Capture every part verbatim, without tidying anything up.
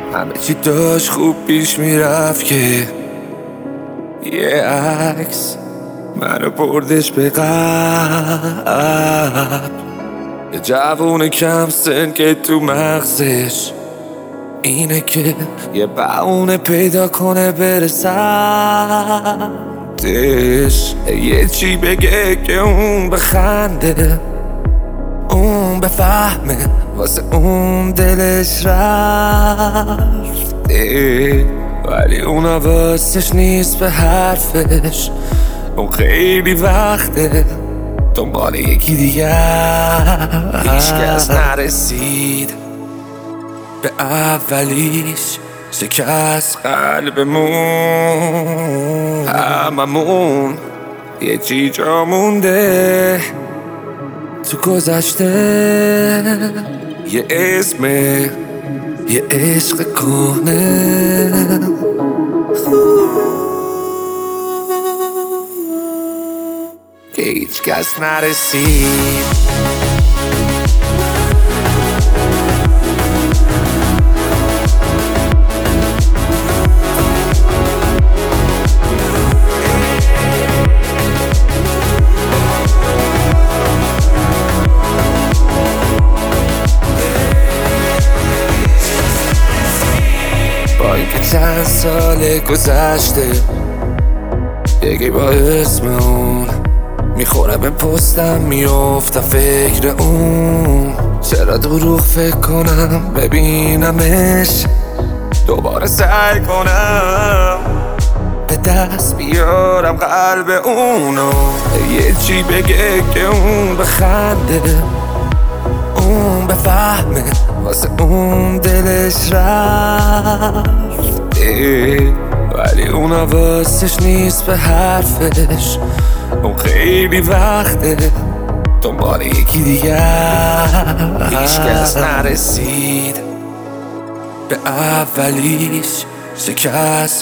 همه چی داشت خوب پیش میرفت که یه عکس منو بردش به قبل. یه جوون کم سن که تو مغزش اینه که یه بهونه پیدا کنه بره سمتش، یه چی بگه که اون بخنده، اون بفهمه واسه اون دلش رفته، ولی اون حواسش نیست به حرفش. اون خیلی وقته دنبال یکی دیگه، هیچ کس نرسید به اولیش، شکست قلبمون. هممون یه چی جا مونده تو گذشته، یه اسم، یه عشق کهنه که هیچ کس نرسید. با اینکه چند سال گذشته یکی با اسم اون میخوره به پستم، میافتم فکر اون. چرا دروغ فکر کنم ببینمش، دوباره سعی کنم به دست بیارم قلب اونو، یه چی بگه که اون بخنده، اون بفهمه واسه اون دلش رفته، ولی اون حواسش نیست به حرفش. اون خیلی وقته دنبال یکی دیگه، هیچ کس نرسید به اولیش، شکست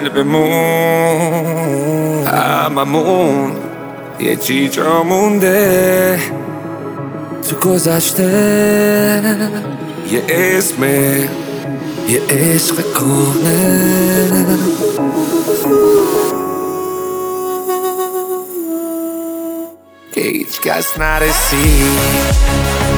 قلبمون. هممون یه چی جا مونده تو گذشته، یه اسم، یه عشق کهنه که هیچ کس نرسید.